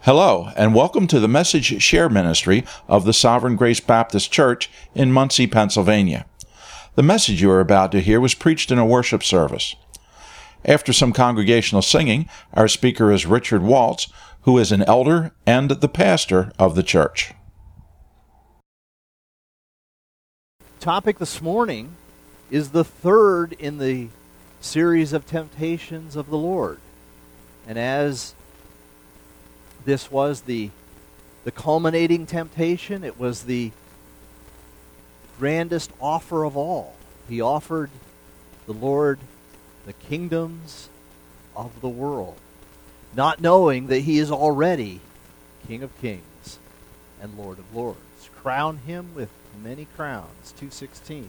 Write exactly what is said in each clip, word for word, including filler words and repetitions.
Hello, and welcome to the Message Share Ministry of the Sovereign Grace Baptist Church in Muncie, Pennsylvania. The message you are about to hear was preached in a worship service. After some congregational singing, our speaker is Richard Waltz, who is an elder and the pastor of the church. Topic this morning is the third in the series of temptations of the Lord. And as this was the, the culminating temptation, it was the grandest offer of all. He offered the Lord the kingdoms of the world, not knowing that he is already King of Kings and Lord of Lords. Crown him with many crowns. two sixteen.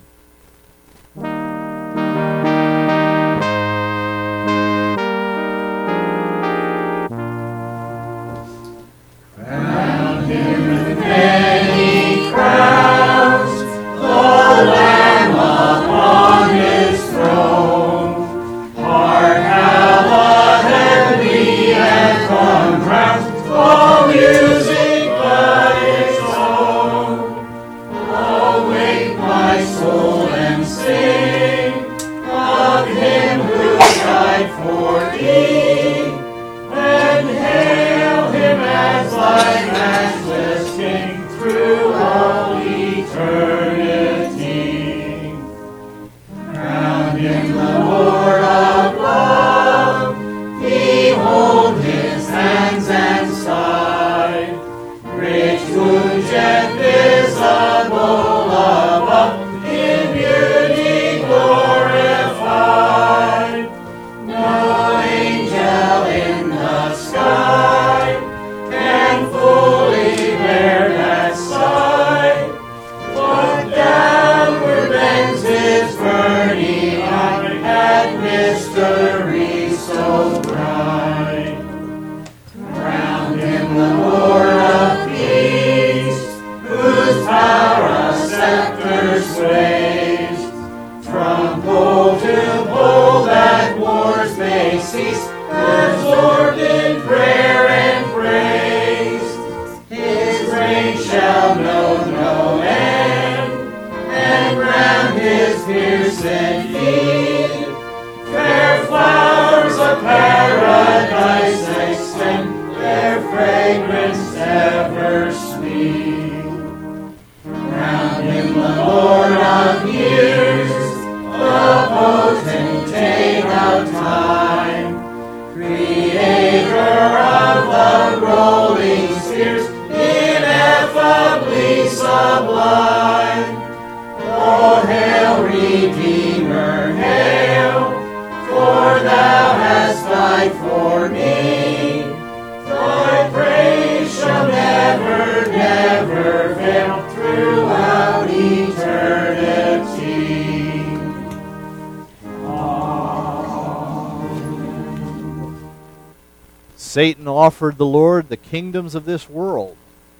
Satan offered the Lord the kingdoms of this world.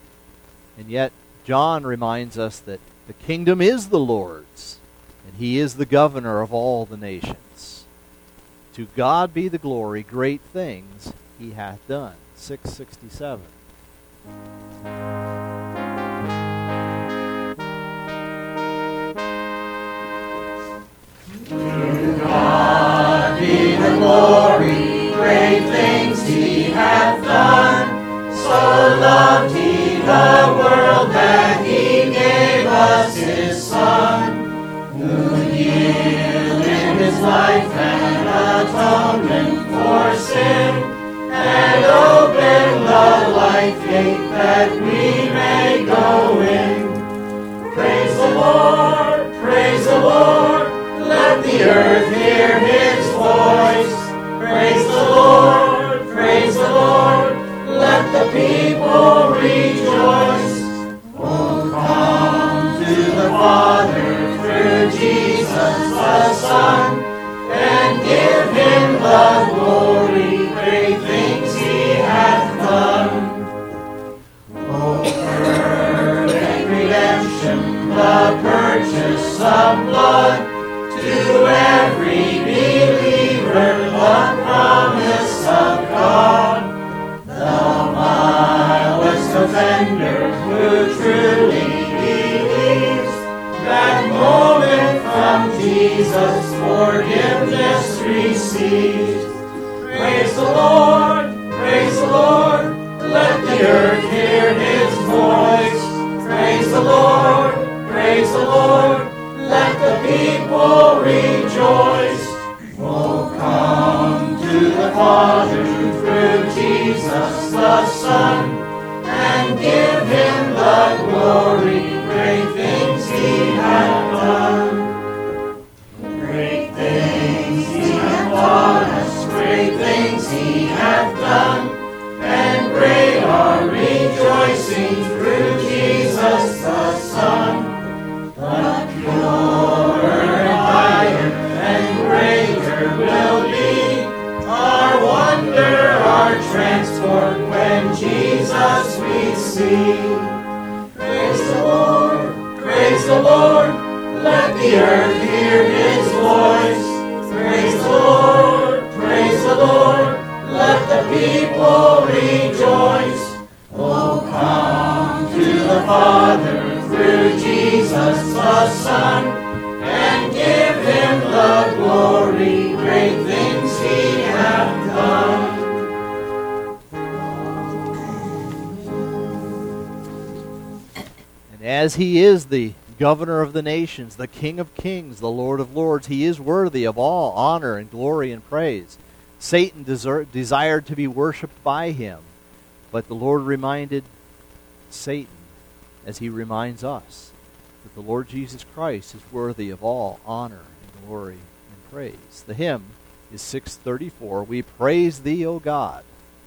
And yet, John reminds us that the kingdom is the Lord's, and he is the governor of all the nations. To God be the glory, great things he hath done. six sixty-seven. To God be the glory, great things he hath done. So loved he the world that he gave us his Son, who yielded his life and atonement for sin, and opened the life gate that we may go in. Praise the Lord, praise the Lord, let the earth hear his voice. Praise the Lord, praise the Lord, let the people rejoice. Oh, come to the Father through Jesus the Son, and give him the glory, great things he hath done. Oh, perfect redemption, the purchase of blood, to every being the Lord, praise the Lord, let the people rejoice. Oh, come to the Father through Jesus the Son, and give him the glory, great things he hath done. Great things he hath taught us, great things he hath done, and great our rejoicing through Jesus the Son. But purer and higher and greater will be our wonder, our transport when Jesus we see. Praise the Lord, praise the Lord, let the earth hear his voice. Praise the Lord, praise the Lord, let the people rejoice. Oh, come to the Father through Jesus the Son, and give him the glory, great things he hath done. And as he is the governor of the nations, the King of kings, the Lord of lords, he is worthy of all honor and glory and praise. Satan desert, desired to be worshipped by him, but the Lord reminded Satan, as he reminds us, that the Lord Jesus Christ is worthy of all honor and glory and praise. The hymn is six thirty-four, We Praise Thee, O God.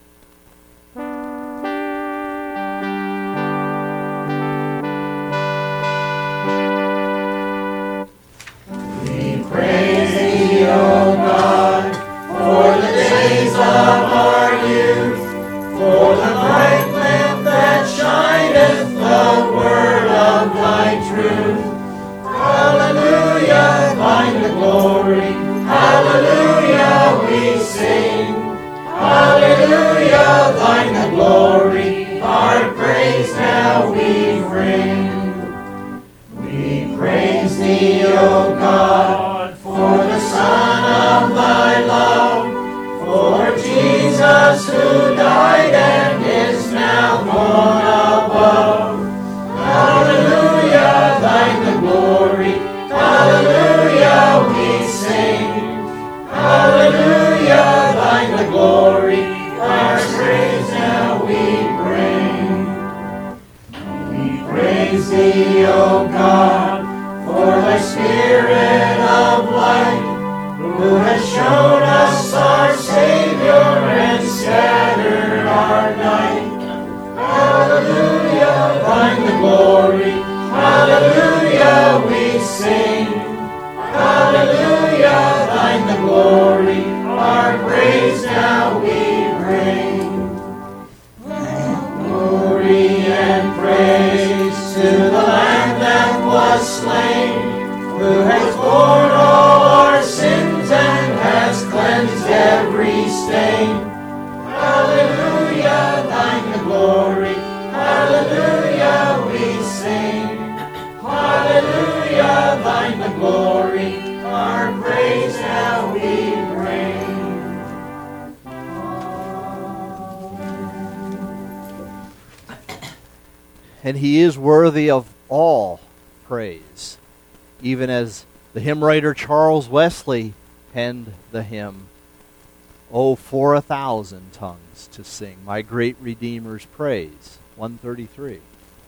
We praise thee, O God, for the days of our youth, for the bright lamp that shineth, the word of thy truth. Hallelujah, thine the glory. Hallelujah, we sing. Hallelujah, thine the glory. Our praise now we bring. We praise thee, O God, for the Son of thy love, for Jesus who died and is now gone above. Hallelujah, thine the glory. Hallelujah, we sing. Hallelujah, thine the glory. Our praise now we bring. We praise thee, O God, for thy Spirit of light, who has shown us our Savior and scattered our night. Hallelujah, thine the glory. Hallelujah, we sing. Hallelujah, thine the glory. Our praise now we bring. Glory and praise to the Lamb that was slain, who has borne all our sins and has cleansed every stain. Hallelujah, thine the glory. Hallelujah, we sing. Hallelujah, thine the glory. Our praise now we bring. And he is worthy of all praise, even as the hymn writer Charles Wesley penned the hymn, Oh, for a thousand tongues to sing my great Redeemer's praise. one thirty-three.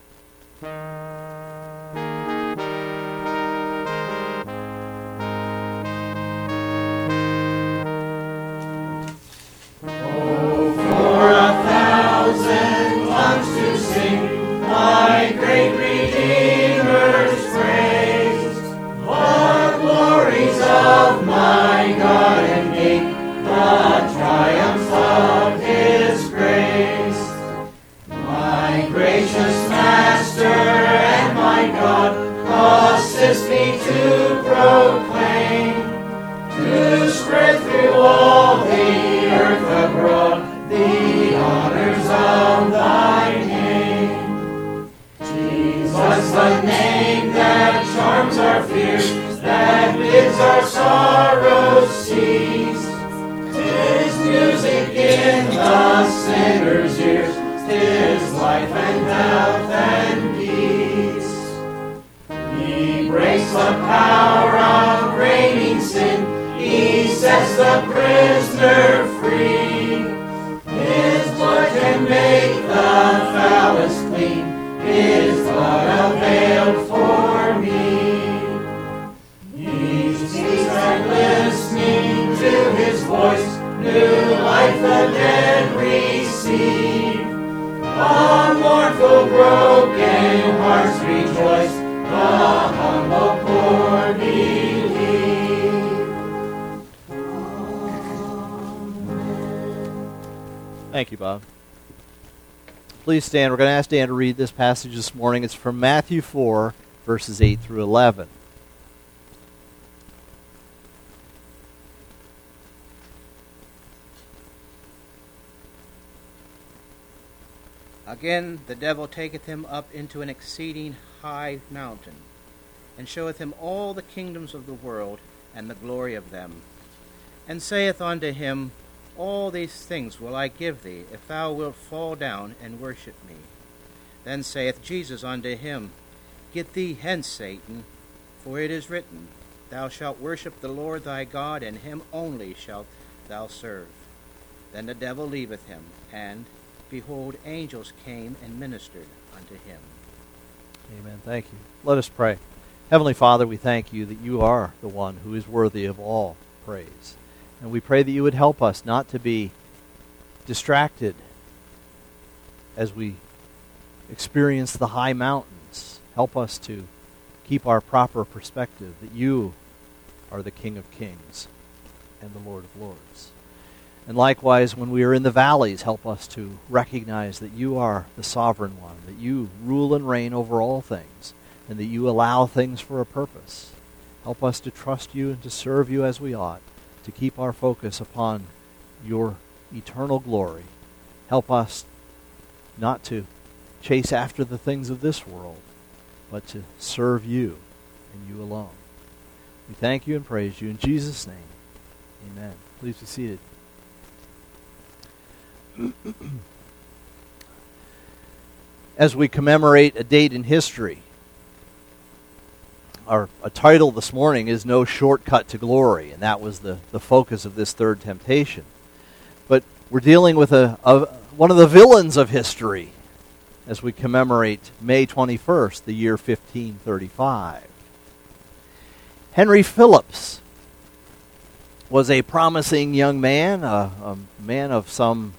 Oh, for a thousand tongues to sing my great Redeemer's praise, the glories of my God and King, the triumphs of his grace. My gracious Master and my God, assist me to proclaim, to spread through all the earth abroad the honors of thy name. Jesus, the name that charms our fears, that bids our sorrows cease. 'Tis music in the sinner's ears, 'tis life and health and peace. master free. His blood can make the foulest clean. His blood availed for me. He speaks and listening to his voice, new life the dead receive. The mournful broken hearts rejoice, the humble poor believe. Thank you, Bob. Please stand. We're going to ask Dan to read this passage this morning. It's from Matthew four, verses eight through eleven. Again the devil taketh him up into an exceeding high mountain, and showeth him all the kingdoms of the world, and the glory of them, and saith unto him, All these things will I give thee, if thou wilt fall down and worship me. Then saith Jesus unto him, Get thee hence, Satan, for it is written, Thou shalt worship the Lord thy God, and him only shalt thou serve. Then the devil leaveth him, and, behold, angels came and ministered unto him. Amen. Thank you. Let us pray. Heavenly Father, we thank you that you are the one who is worthy of all praise. And we pray that you would help us not to be distracted as we experience the high mountains. Help us to keep our proper perspective that you are the King of Kings and the Lord of Lords. And likewise, when we are in the valleys, help us to recognize that you are the sovereign one, that you rule and reign over all things, and that you allow things for a purpose. Help us to trust you and to serve you as we ought, to keep our focus upon your eternal glory. Help us not to chase after the things of this world, but to serve you and you alone. We thank you and praise you in Jesus' name. Amen. Please be seated. As we commemorate a date in history, our a title this morning is No Shortcut to Glory, and that was the, the focus of this third temptation. But we're dealing with a, a one of the villains of history as we commemorate May twenty-first, the year fifteen thirty-five. Henry Phillips was a promising young man, a, a man of some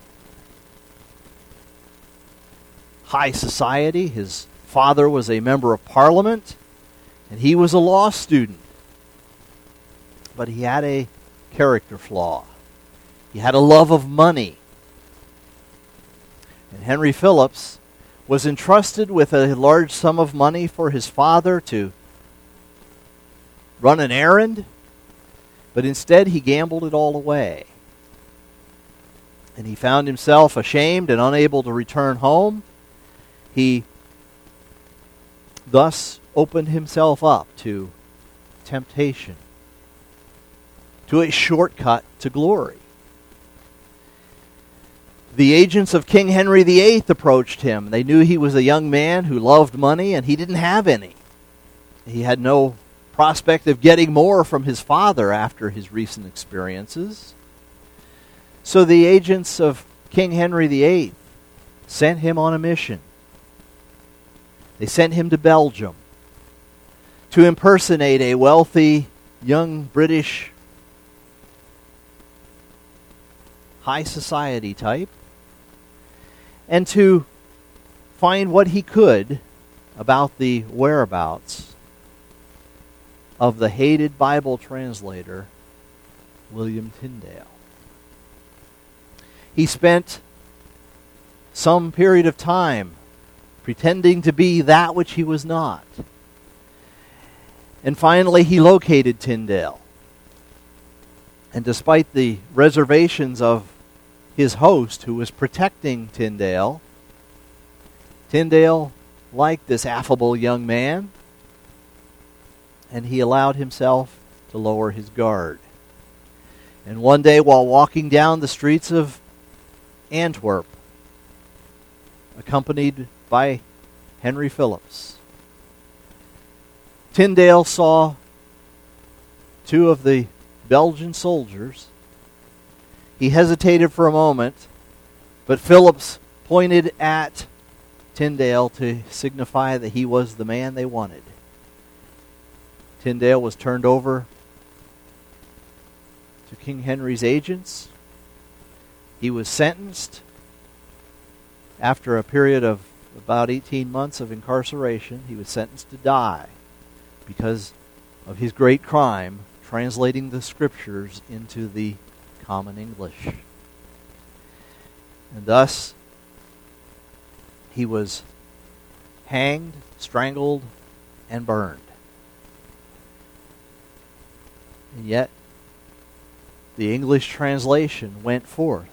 high society. His father was a member of Parliament, and he was a law student. But he had a character flaw. He had a love of money. And Henry Phillips was entrusted with a large sum of money for his father to run an errand, but instead he gambled it all away. And he found himself ashamed and unable to return home. He thus opened himself up to temptation, to a shortcut to glory. The agents of King Henry the Eighth approached him. They knew he was a young man who loved money, and he didn't have any. He had no prospect of getting more from his father after his recent experiences. So the agents of King Henry the Eighth sent him on a mission. They sent him to Belgium to impersonate a wealthy young British high society type and to find what he could about the whereabouts of the hated Bible translator William Tyndale. He spent some period of time pretending to be that which he was not. And finally, he located Tyndale. And despite the reservations of his host, who was protecting Tyndale, Tyndale liked this affable young man, and he allowed himself to lower his guard. And one day, while walking down the streets of Antwerp, accompanied by Henry Phillips, Tyndale saw two of the Belgian soldiers. He hesitated for a moment, but Phillips pointed at Tyndale to signify that he was the man they wanted. Tyndale was turned over to King Henry's agents. He was sentenced after a period of about eighteen months of incarceration. He was sentenced to die because of his great crime, translating the scriptures into the common English. And thus, he was hanged, strangled, and burned. And yet, the English translation went forth.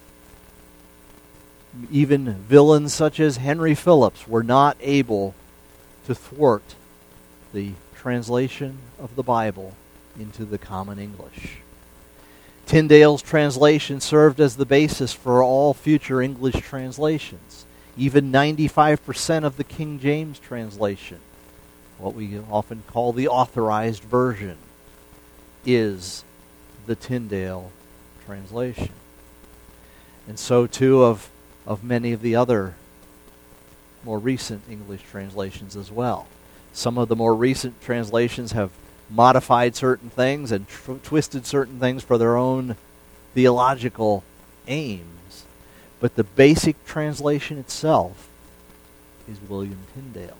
Even villains such as Henry Phillips were not able to thwart the translation of the Bible into the common English. Tyndale's translation served as the basis for all future English translations. Even ninety-five percent of the King James translation, what we often call the authorized version, is the Tyndale translation. And so too of, of many of the other more recent English translations as well. Some of the more recent translations have modified certain things and tr- twisted certain things for their own theological aims. But the basic translation itself is William Tyndale's.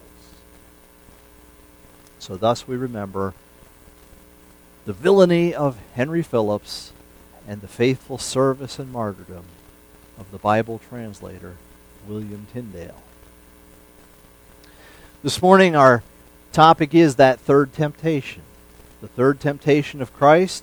So thus we remember the villainy of Henry Phillips and the faithful service and martyrdom of the Bible translator, William Tyndale. This morning our topic is that third temptation. The third temptation of Christ.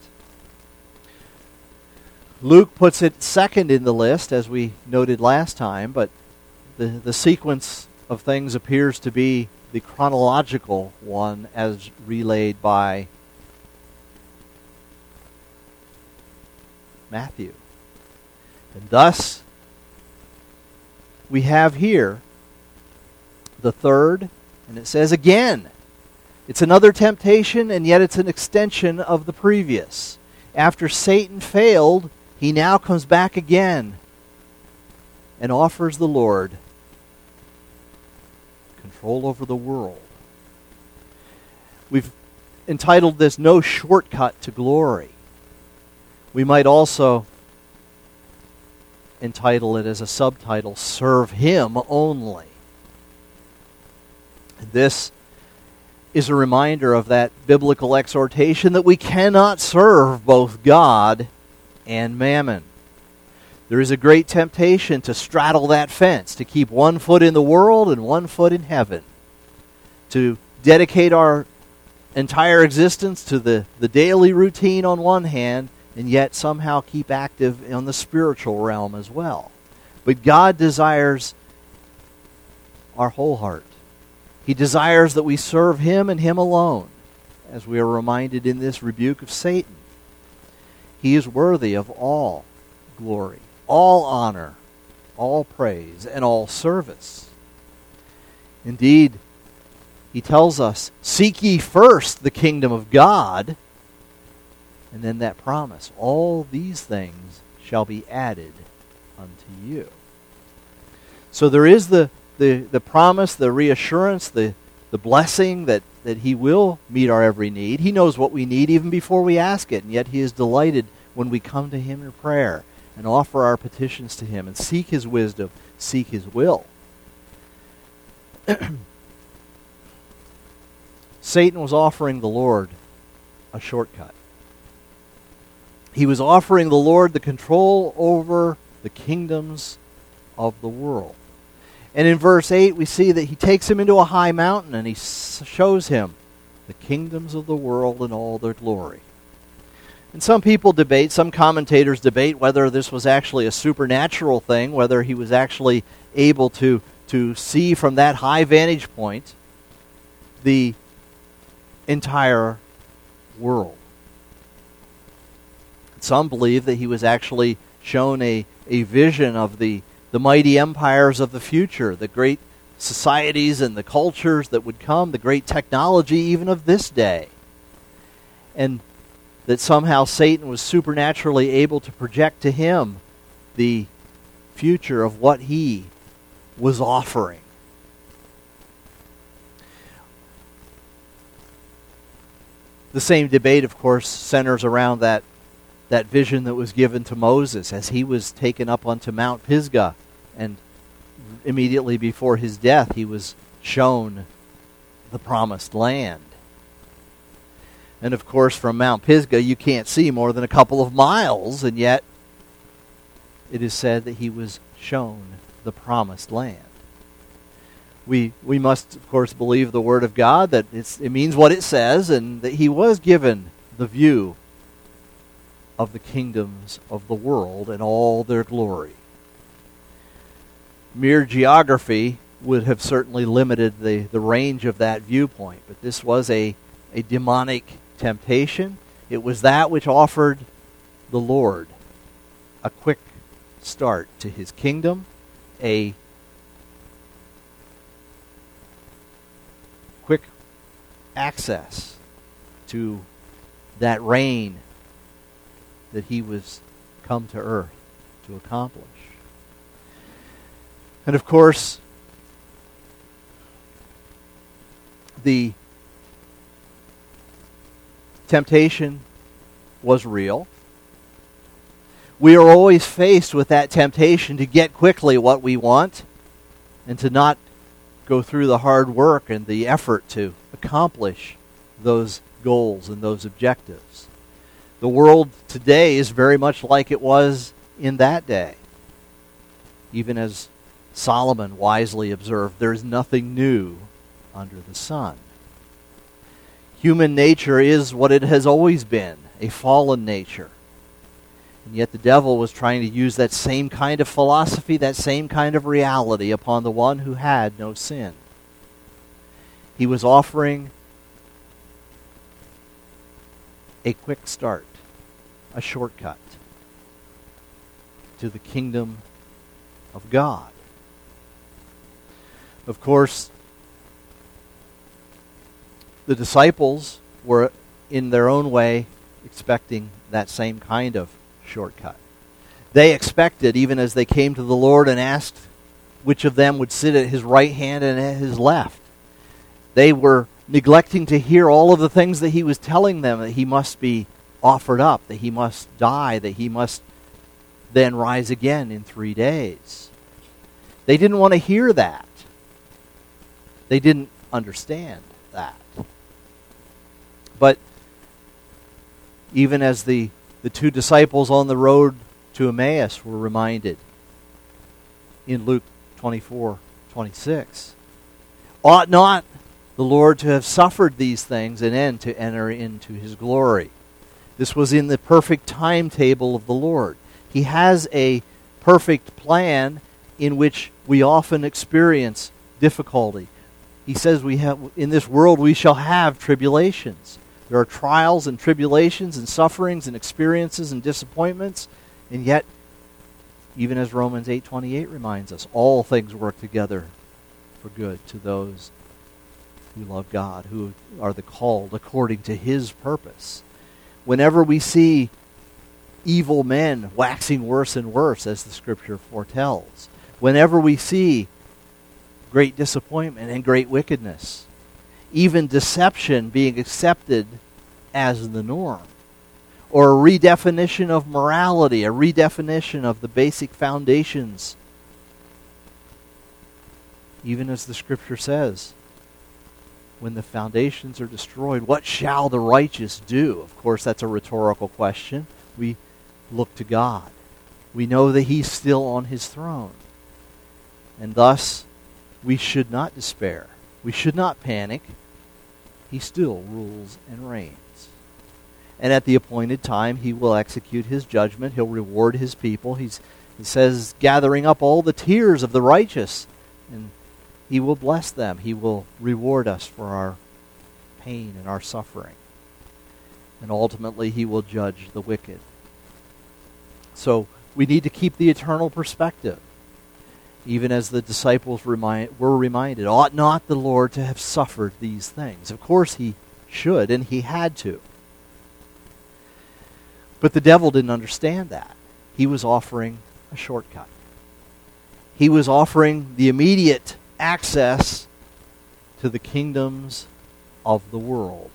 Luke puts it second in the list, as we noted last time, but the, the sequence of things appears to be the chronological one as relayed by Matthew. And thus, we have here the third, and it says again, it's another temptation, and yet it's an extension of the previous. After Satan failed, he now comes back again and offers the Lord control over the world. We've entitled this No Shortcut to Glory. We might also entitle it as a subtitle, Serve Him Only. And this is a reminder of that biblical exhortation that we cannot serve both God and mammon. There is a great temptation to straddle that fence, to keep one foot in the world and one foot in heaven, to dedicate our entire existence to the, the daily routine on one hand, and yet somehow keep active in the spiritual realm as well. But God desires our whole heart. He desires that we serve Him and Him alone, as we are reminded in this rebuke of Satan. He is worthy of all glory, all honor, all praise, and all service. Indeed, He tells us, seek ye first the kingdom of God, and then that promise, all these things shall be added unto you. So there is the The, the promise, the reassurance, the, the blessing that, that He will meet our every need. He knows what we need even before we ask it, and yet He is delighted when we come to Him in prayer and offer our petitions to Him and seek His wisdom, seek His will. Satan was offering the Lord a shortcut. He was offering the Lord the control over the kingdoms of the world. And in verse eight, we see that He takes him into a high mountain and He shows him the kingdoms of the world in all their glory. And some people debate, some commentators debate whether this was actually a supernatural thing, whether He was actually able to, to see from that high vantage point the entire world. Some believe that He was actually shown a, a vision of the the mighty empires of the future, the great societies and the cultures that would come, the great technology even of this day. And that somehow Satan was supernaturally able to project to him the future of what he was offering. The same debate, of course, centers around that, that vision that was given to Moses as he was taken up onto Mount Pisgah, and immediately before his death he was shown the promised land. And of course, from Mount Pisgah you can't see more than a couple of miles, and yet it is said that he was shown the promised land. We we must, of course, believe the Word of God, that it's, it means what it says, and that he was given the view of the kingdoms of the world and all their glory. Mere geography would have certainly limited the, the range of that viewpoint, but this was a, a demonic temptation. It was that which offered the Lord a quick start to his kingdom, a quick access to that reign that he was come to earth to accomplish. And of course, the temptation was real. We are always faced with that temptation to get quickly what we want and to not go through the hard work and the effort to accomplish those goals and those objectives. The world today is very much like it was in that day. Even as Solomon wisely observed, there is nothing new under the sun. Human nature is what it has always been, a fallen nature. And yet the devil was trying to use that same kind of philosophy, that same kind of reality upon the one who had no sin. He was offering a quick start, a shortcut to the kingdom of God. Of course, the disciples were in their own way expecting that same kind of shortcut. They expected, even as they came to the Lord and asked which of them would sit at his right hand and at his left, they were neglecting to hear all of the things that he was telling them, that he must be offered up, that he must die, that he must then rise again in three days. They didn't want to hear that. They didn't understand that. But even as the, the two disciples on the road to Emmaus were reminded in Luke twenty-four twenty-six, ought not the Lord to have suffered these things and then to enter into his glory? This was in the perfect timetable of the Lord. He has a perfect plan in which we often experience difficulty. He says we have in this world we shall have tribulations. There are trials and tribulations and sufferings and experiences and disappointments, and yet, even as Romans eight twenty-eight reminds us, all things work together for good to those who love God, who are the called according to his purpose. Whenever we see evil men waxing worse and worse, as the Scripture foretells, whenever we see great disappointment and great wickedness, even deception being accepted as the norm, or a redefinition of morality, a redefinition of the basic foundations, even as the Scripture says, when the foundations are destroyed, what shall the righteous do? Of course, that's a rhetorical question. We look to God. We know that he's still on his throne. And thus, we should not despair. We should not panic. He still rules and reigns. And at the appointed time, he will execute his judgment. He'll reward his people. He's, he says, gathering up all the tears of the righteous, and he will bless them. He will reward us for our pain and our suffering. And ultimately, he will judge the wicked. So we need to keep the eternal perspective. Even as the disciples remind, were reminded, ought not the Lord to have suffered these things? Of course he should, and he had to. But the devil didn't understand that. He was offering a a shortcut. He was offering the immediate access to the kingdoms of the world.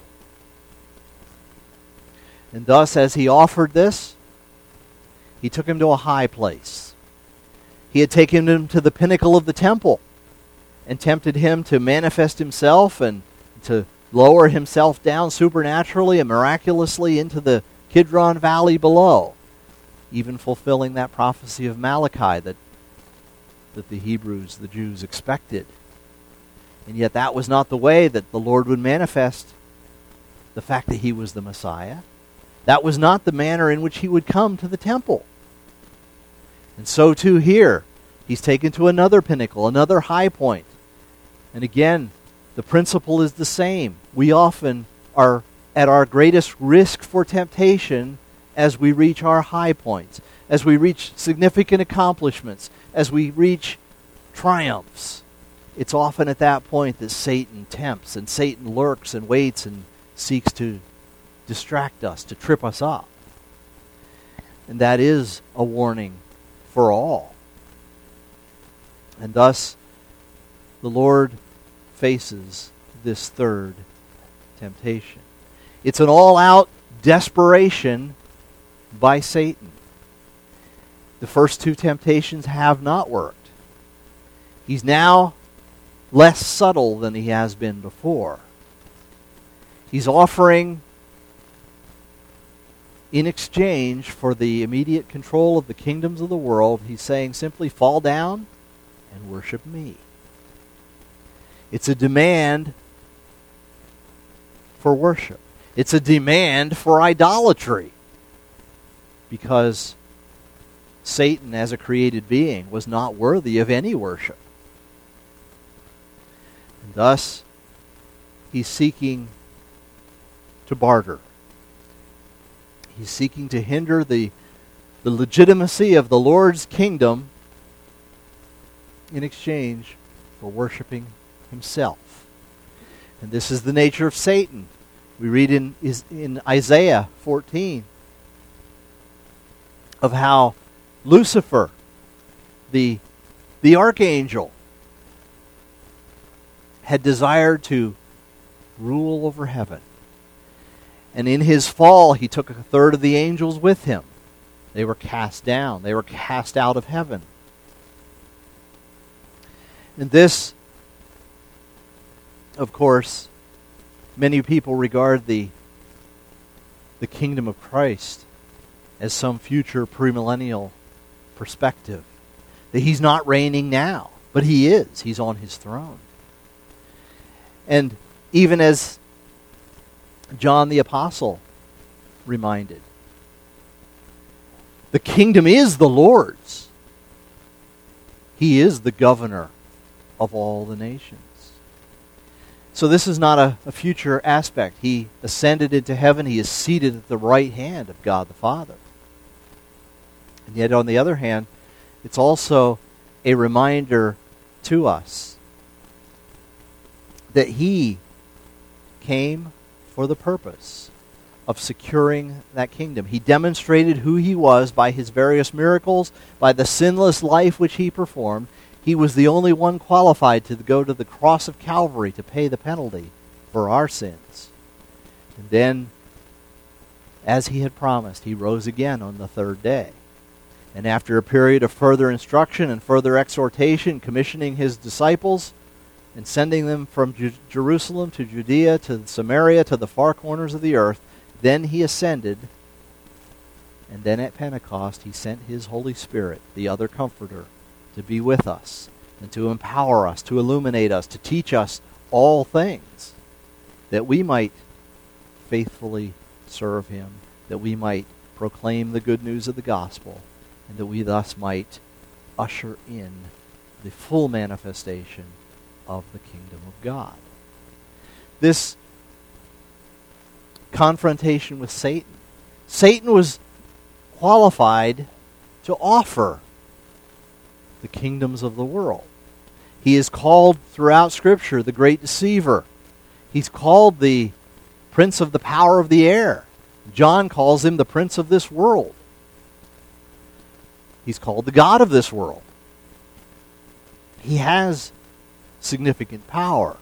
And thus, as he offered this, he took him to a high place. He had taken him to the pinnacle of the temple and tempted him to manifest himself and to lower himself down supernaturally and miraculously into the Kidron Valley below, even fulfilling that prophecy of Malachi that, that the Hebrews, the Jews, expected. And yet that was not the way that the Lord would manifest the fact that he was the Messiah. That was not the manner in which he would come to the temple. And so too here, he's taken to another pinnacle, another high point. And again, the principle is the same. We often are at our greatest risk for temptation as we reach our high points, as we reach significant accomplishments, as we reach triumphs. It's often at that point that Satan tempts, and Satan lurks and waits and seeks to distract us, to trip us up. And that is a warning for all. And thus, the Lord faces this third temptation. It's an all-out desperation by Satan. The first two temptations have not worked. He's now less subtle than he has been before. He's offering, in exchange for the immediate control of the kingdoms of the world, he's saying simply, fall down and worship me. It's a demand for worship. It's a demand for idolatry. Because Satan, as a created being, was not worthy of any worship. And thus, he's seeking to barter. He's seeking to hinder the, the legitimacy of the Lord's kingdom in exchange for worshiping himself. And this is the nature of Satan. We read in, is in Isaiah fourteen of how Lucifer, the, the archangel, had desired to rule over heaven. And in his fall, he took a third of the angels with him. They were cast down. They were cast out of heaven. And this, of course, many people regard the, the kingdom of Christ as some future premillennial perspective. That he's not reigning now, but he is. He's on his throne. And even as John the Apostle reminded, the kingdom is the Lord's. He is the governor of all the nations. So this is not a, a future aspect. He ascended into heaven. He is seated at the right hand of God the Father. And yet, on the other hand, it's also a reminder to us that he came for the purpose of securing that kingdom. He demonstrated who he was by his various miracles, by the sinless life which he performed. He was the only one qualified to go to the cross of Calvary to pay the penalty for our sins. And then, as he had promised, he rose again on the third day. And after a period of further instruction and further exhortation, commissioning his disciples and sending them from Ju- Jerusalem to Judea to Samaria to the far corners of the earth, then he ascended. And then at Pentecost, he sent his Holy Spirit, the other Comforter, to be with us and to empower us, to illuminate us, to teach us all things, that we might faithfully serve him, that we might proclaim the good news of the gospel, and that we thus might usher in the full manifestation of the kingdom of God. This confrontation with Satan. Satan was qualified to offer the kingdoms of the world. He is called throughout Scripture the great deceiver. He's called the prince of the power of the air. John calls him the prince of this world. He's called the god of this world. He has significant power.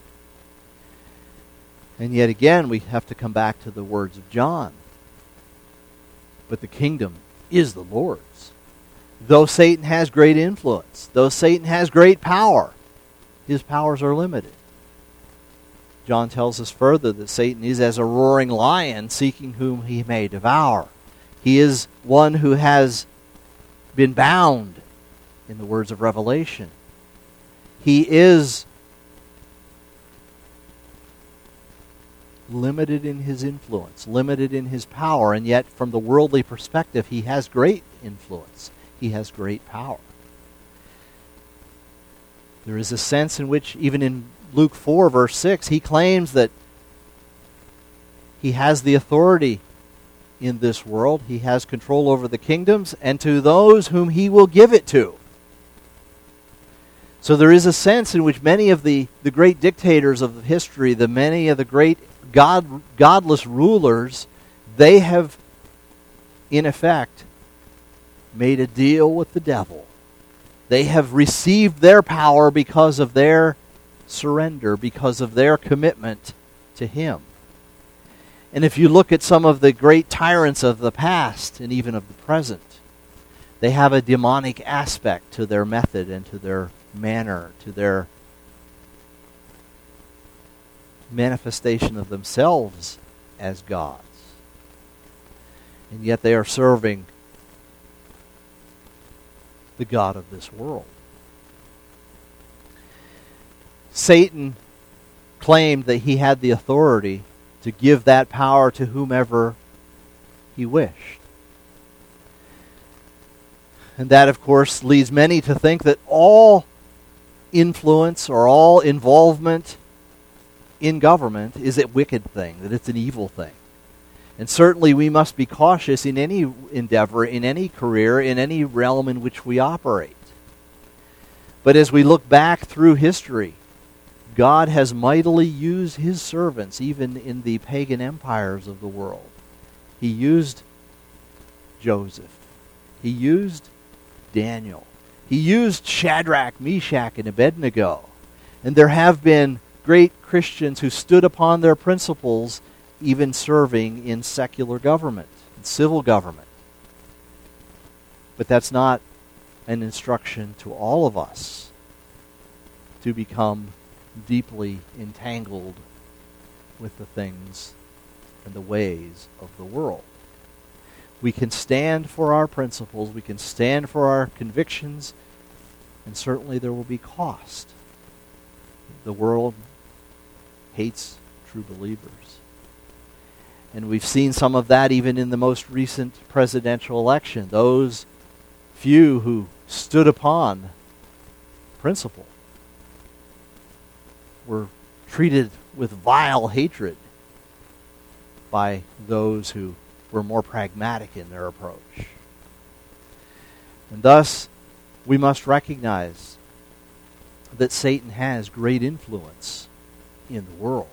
And yet again, we have to come back to the words of John. But the kingdom is the Lord's. Though Satan has great influence, though Satan has great power, his powers are limited. John tells us further that Satan is as a roaring lion seeking whom he may devour. He is one who has been bound, in the words of Revelation. He is limited in his influence, limited in his power, and yet from the worldly perspective, he has great influence. He has great power. There is a sense in which, even in Luke four, verse six, he claims that he has the authority in this world. He has control over the kingdoms and to those whom he will give it to. So there is a sense in which many of the, the great dictators of history, the many of the great God, godless rulers, they have, in effect, made a deal with the devil. They have received their power because of their surrender, because of their commitment to him. And if you look at some of the great tyrants of the past and even of the present, they have a demonic aspect to their method and to their manner, to their manifestation of themselves as gods. And yet they are serving the god of this world. Satan claimed that he had the authority to give that power to whomever he wished. And that, of course, leads many to think that all influence or all involvement in government is a wicked thing, that it's an evil thing. And certainly we must be cautious in any endeavor, in any career, in any realm in which we operate. But as we look back through history, God has mightily used his servants, even in the pagan empires of the world. He used Joseph. He used Daniel. He used Shadrach, Meshach, and Abednego. And there have been great Christians who stood upon their principles, even serving in secular government, in civil government. But that's not an instruction to all of us to become deeply entangled with the things and the ways of the world. We can stand for our principles, we can stand for our convictions, and certainly there will be cost. The world hates true believers. And we've seen some of that even in the most recent presidential election. Those few who stood upon principle were treated with vile hatred by those who were more pragmatic in their approach. And thus, we must recognize that Satan has great influence in the world.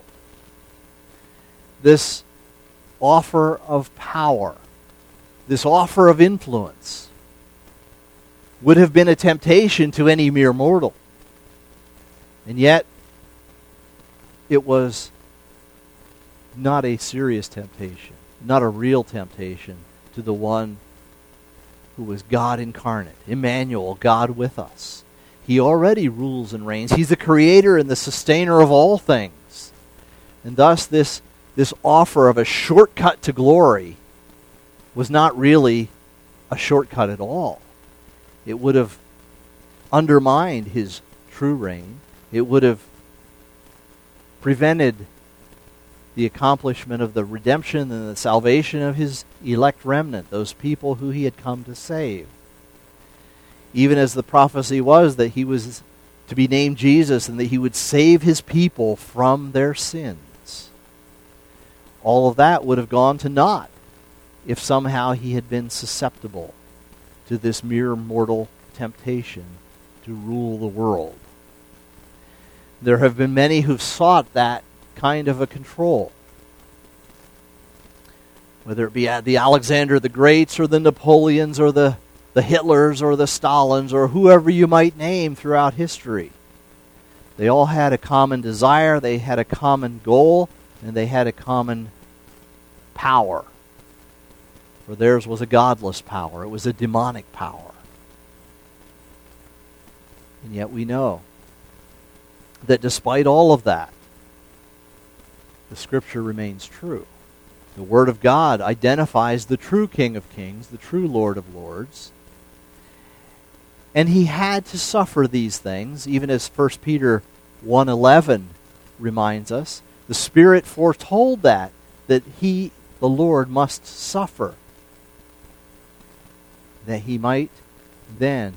This offer of power, this offer of influence, would have been a temptation to any mere mortal. And yet, it was not a serious temptation, not a real temptation to the one who was God incarnate, Emmanuel, God with us. He already rules and reigns. He's the creator and the sustainer of all things. And thus this, this offer of a shortcut to glory was not really a shortcut at all. It would have undermined his true reign. It would have prevented the accomplishment of the redemption and the salvation of his elect remnant, those people who he had come to save. Even as the prophecy was that he was to be named Jesus and that he would save his people from their sins. All of that would have gone to naught if somehow he had been susceptible to this mere mortal temptation to rule the world. There have been many who've sought that kind of a control. Whether it be the Alexander the Greats or the Napoleons or the the Hitlers or the Stalins or whoever you might name throughout history. They all had a common desire, they had a common goal, and they had a common power. For theirs was a godless power. It was a demonic power. And yet we know that despite all of that, the Scripture remains true. The Word of God identifies the true King of Kings, the true Lord of Lords. And he had to suffer these things, even as First Peter one eleven reminds us. The Spirit foretold that, that he, the Lord, must suffer, that he might then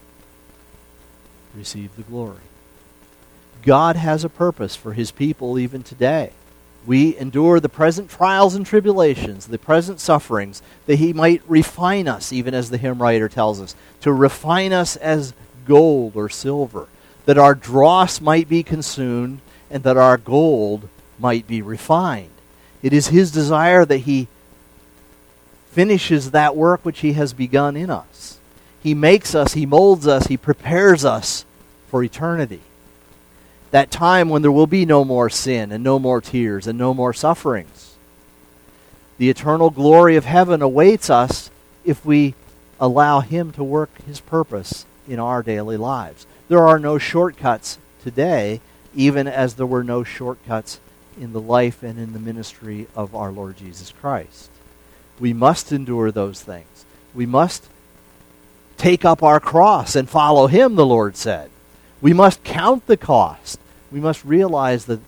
receive the glory. God has a purpose for his people even today. We endure the present trials and tribulations, the present sufferings, that he might refine us, even as the hymn writer tells us, to refine us as gold or silver, that our dross might be consumed and that our gold might be refined. It is his desire that he finishes that work which he has begun in us. He makes us, he molds us, he prepares us for eternity. That time when there will be no more sin and no more tears and no more sufferings. The eternal glory of heaven awaits us if we allow him to work his purpose in our daily lives. There are no shortcuts today, even as there were no shortcuts in the life and in the ministry of our Lord Jesus Christ. We must endure those things. We must take up our cross and follow him, the Lord said. We must count the cost. We must realize that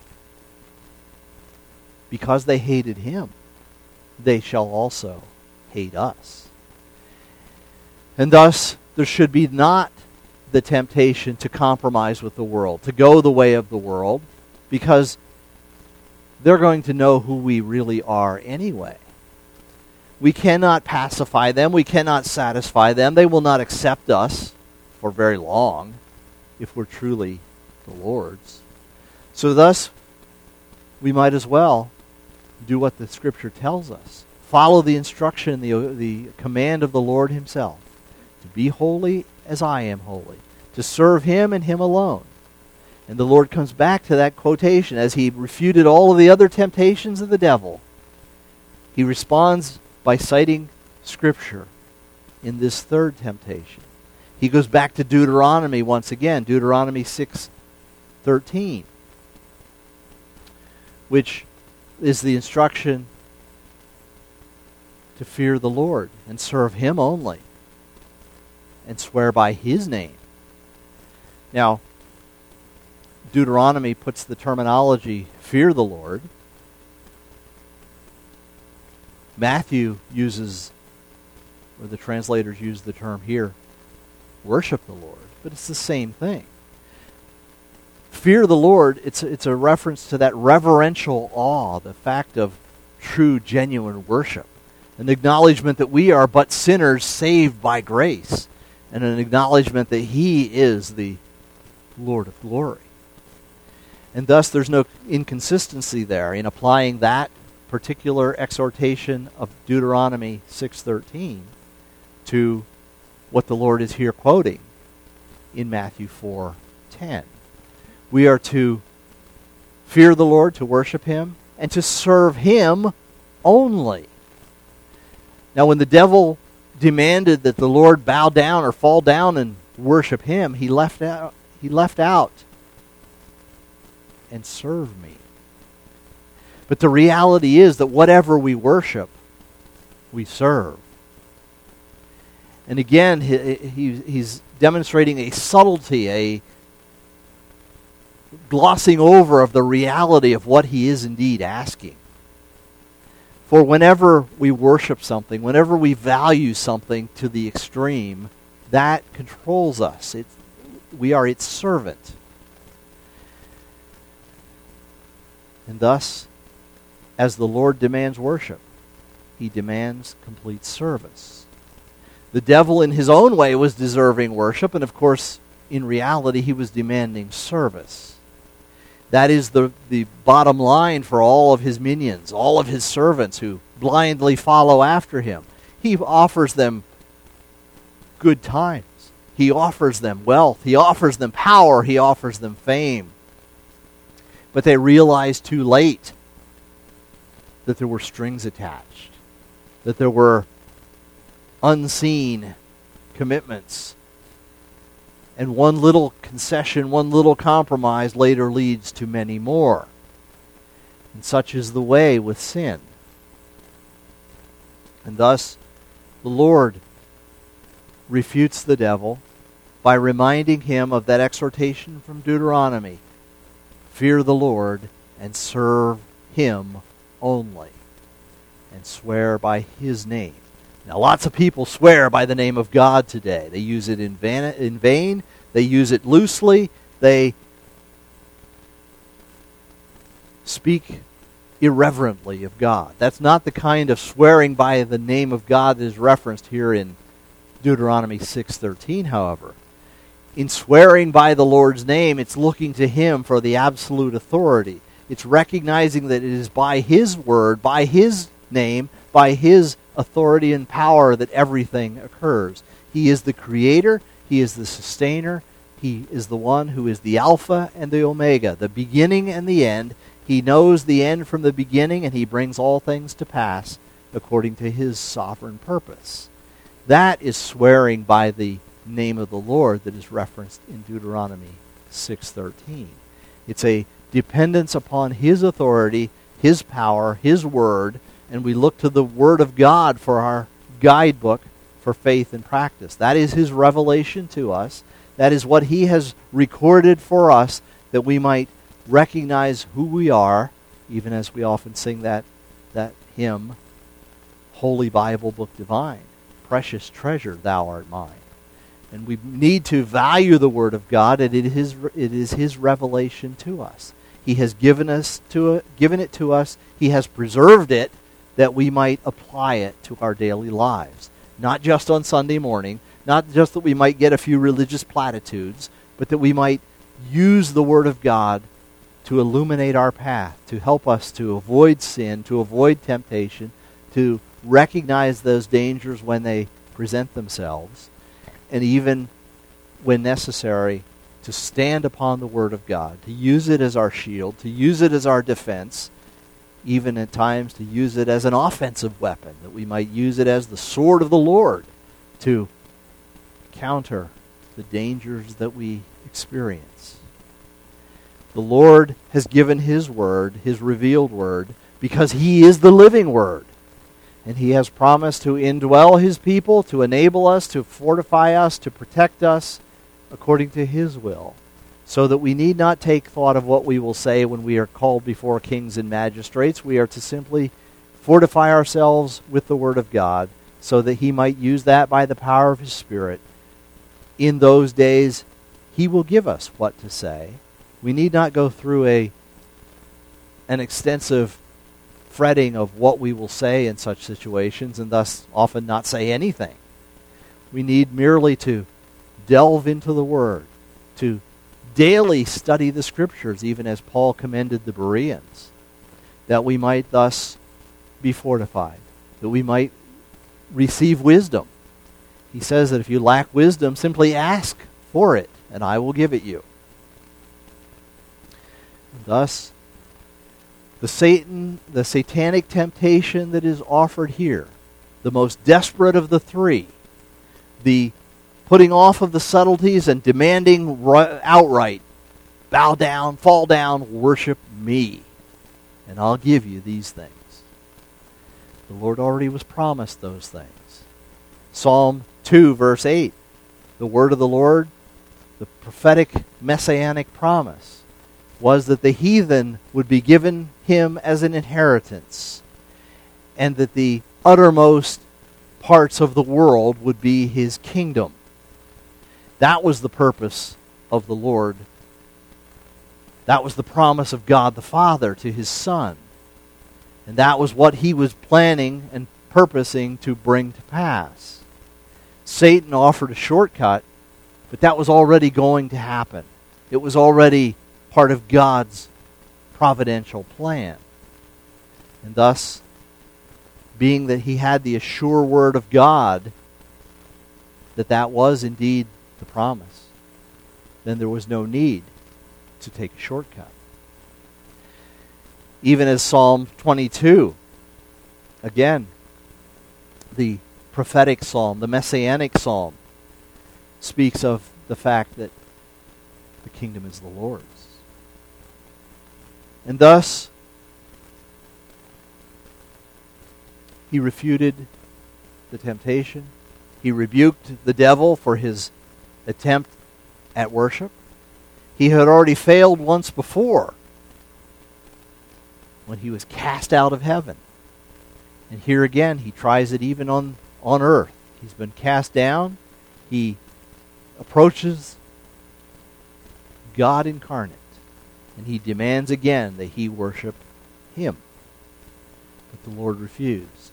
because they hated him, they shall also hate us. And thus, there should be not the temptation to compromise with the world, to go the way of the world, because they're going to know who we really are anyway. We cannot pacify them. We cannot satisfy them. They will not accept us for very long if we're truly the Lord's. So thus, we might as well do what the Scripture tells us. Follow the instruction, the, the command of the Lord himself, to be holy as I am holy, to serve him and him alone. And the Lord comes back to that quotation as he refuted all of the other temptations of the devil. He responds by citing Scripture in this third temptation. He goes back to Deuteronomy once again, Deuteronomy six thirteen, which is the instruction to fear the Lord and serve him only and swear by his name. Now, Deuteronomy puts the terminology fear the Lord. Matthew uses, or the translators use the term here, worship the Lord, but it's the same thing. Fear the Lord, it's, it's a reference to that reverential awe, the fact of true, genuine worship, an acknowledgement that we are but sinners saved by grace, and an acknowledgement that he is the Lord of glory. And thus there's no inconsistency there in applying that particular exhortation of Deuteronomy six thirteen to what the Lord is here quoting in Matthew four ten. We are to fear the Lord, to worship him, and to serve him only. Now, when the devil demanded that the Lord bow down or fall down and worship him, he left out, he left out and serve me. But the reality is that whatever we worship, we serve. And again, he, he, he's demonstrating a subtlety, a glossing over of the reality of what he is indeed asking. For whenever we worship something, whenever we value something to the extreme, that controls us. It, we are its servant. And thus, as the Lord demands worship, he demands complete service. The devil in his own way was deserving worship, and of course, in reality, he was demanding service. That is the, the bottom line for all of his minions, all of his servants who blindly follow after him. He offers them good times. He offers them wealth. He offers them power. He offers them fame. But they realize too late that there were strings attached, that there were unseen commitments. And one little concession, one little compromise later leads to many more. And such is the way with sin. And thus, the Lord refutes the devil by reminding him of that exhortation from Deuteronomy. Fear the Lord and serve Him only, and swear by His name. Now, lots of people swear by the name of God today. They use it in vain, in vain. They use it loosely. They speak irreverently of God. That's not the kind of swearing by the name of God that is referenced here in Deuteronomy six thirteen, however. In swearing by the Lord's name, it's looking to Him for the absolute authority. It's recognizing that it is by His word, by His name, by His authority and power that everything occurs. He is the creator. He is the sustainer. He is the one who is the Alpha and the Omega, the beginning and the end. He knows the end from the beginning, and He brings all things to pass according to His sovereign purpose. That is swearing by the name of the Lord that is referenced in Deuteronomy six thirteen. It's a dependence upon His authority, His power, His word, and we look to the Word of God for our guidebook for faith and practice. That is His revelation to us. That is what He has recorded for us, that we might recognize who we are, even as we often sing that, that hymn, Holy Bible Book Divine, precious treasure thou art mine. And we need to value the Word of God, and it is, it is His revelation to us. He has given us to it, given it to us. He has preserved it that we might apply it to our daily lives. Not just on Sunday morning, not just that we might get a few religious platitudes, but that we might use the Word of God to illuminate our path, to help us to avoid sin, to avoid temptation, to recognize those dangers when they present themselves, and even when necessary, to stand upon the Word of God, to use it as our shield, to use it as our defense, even at times to use it as an offensive weapon, that we might use it as the sword of the Lord to counter the dangers that we experience. The Lord has given His Word, His revealed Word, because He is the living Word. And He has promised to indwell His people, to enable us, to fortify us, to protect us according to His will, so that we need not take thought of what we will say when we are called before kings and magistrates. We are to simply fortify ourselves with the Word of God, so that He might use that by the power of His Spirit. In those days, He will give us what to say. We need not go through a an extensive fretting of what we will say in such situations, and thus often not say anything. We need merely to delve into the Word, to daily study the Scriptures, even as Paul commended the Bereans, that we might thus be fortified, that we might receive wisdom. He says that if you lack wisdom, simply ask for it, and I will give it you. Thus, the Satan, the satanic temptation that is offered here, the most desperate of the three, the putting off of the subtleties and demanding outright, bow down, fall down, worship me, and I'll give you these things. The Lord already was promised those things. Psalm two, verse eight, the word of the Lord, the prophetic messianic promise, was that the heathen would be given Him as an inheritance, and that the uttermost parts of the world would be His kingdom. That was the purpose of the Lord. That was the promise of God the Father to His Son. And that was what He was planning and purposing to bring to pass. Satan offered a shortcut, but that was already going to happen. It was already part of God's providential plan. And thus, being that he had the sure word of God, that that was indeed the promise, then there was no need to take a shortcut. Even as Psalm twenty-two, again, the prophetic psalm, the messianic psalm, speaks of the fact that the kingdom is the Lord's. And thus, he refuted the temptation. He rebuked the devil for his attempt at worship. He had already failed once before when he was cast out of heaven. And here again, he tries it even on, on earth. He's been cast down. He approaches God incarnate. And he demands again that he worship him. But the Lord refused.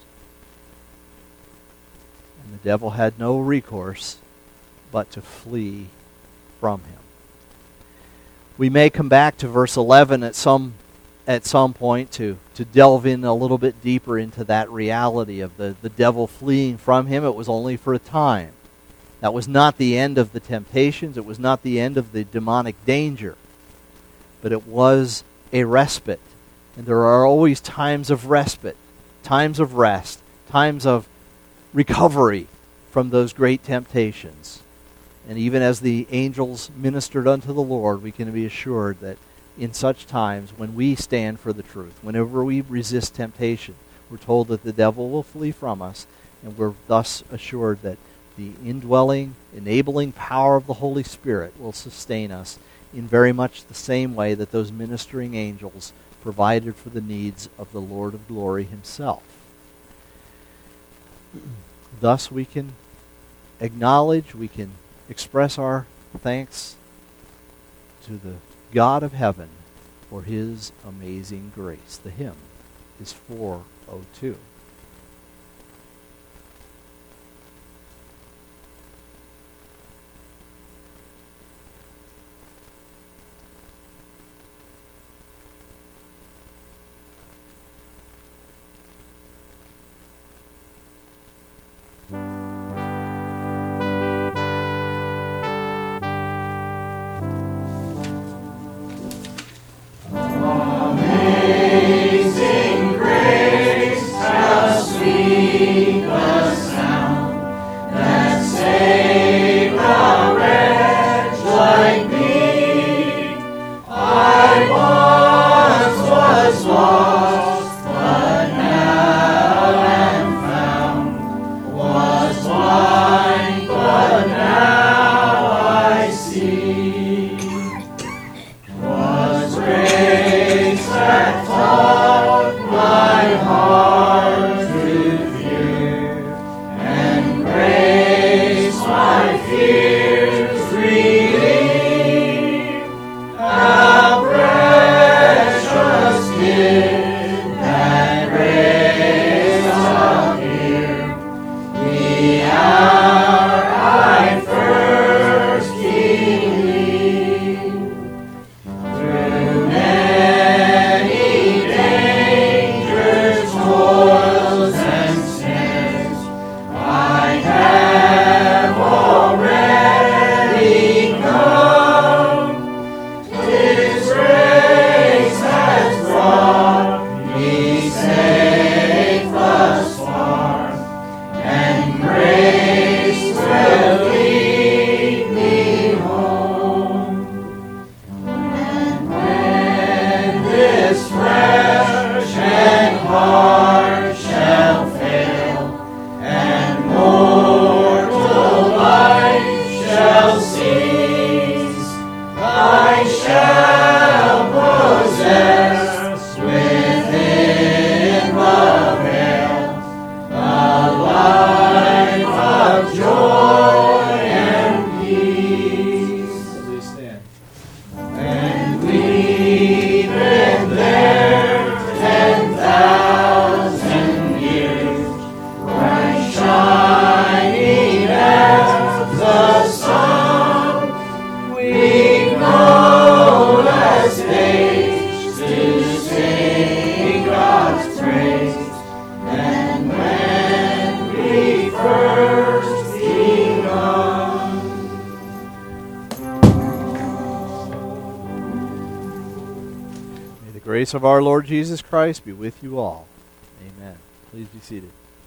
And the devil had no recourse but to flee from him. We may come back to verse eleven at some at some point to, to delve in a little bit deeper into that reality of the, the devil fleeing from him. It was only for a time. That was not the end of the temptations. It was not the end of the demonic danger. But it was a respite. And there are always times of respite, times of rest, times of recovery from those great temptations. And even as the angels ministered unto the Lord, we can be assured that in such times when we stand for the truth, whenever we resist temptation, we're told that the devil will flee from us, and we're thus assured that the indwelling, enabling power of the Holy Spirit will sustain us in very much the same way that those ministering angels provided for the needs of the Lord of glory himself. Thus we can acknowledge, we can express our thanks to the God of heaven for his amazing grace. The hymn is four oh two. Amazing grace. grace of our Lord Jesus Christ be with you all. Amen. Please be seated.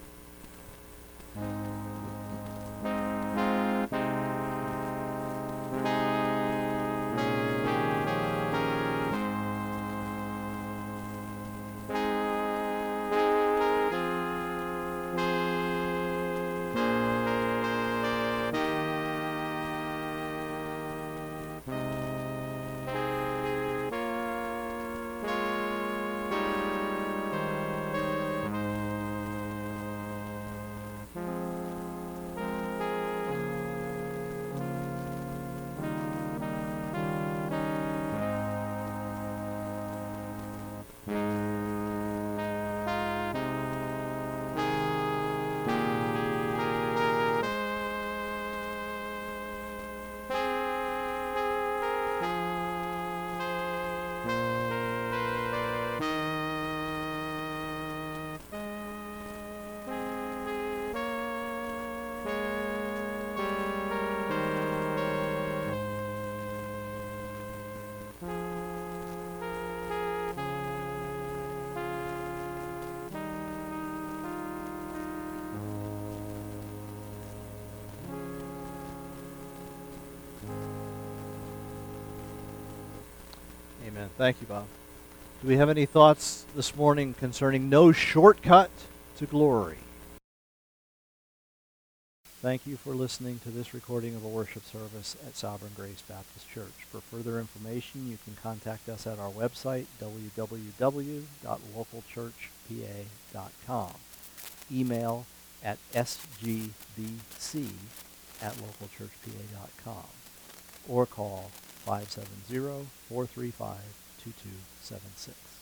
Amen. Thank you, Bob. Do we have any thoughts this morning concerning no shortcut to glory? Thank you for listening to this recording of a worship service at Sovereign Grace Baptist Church. For further information, you can contact us at our website, w w w dot local church p a dot com. Email at s g b c at local church p a dot com. Or call five seven zero, four three five, two two seven six.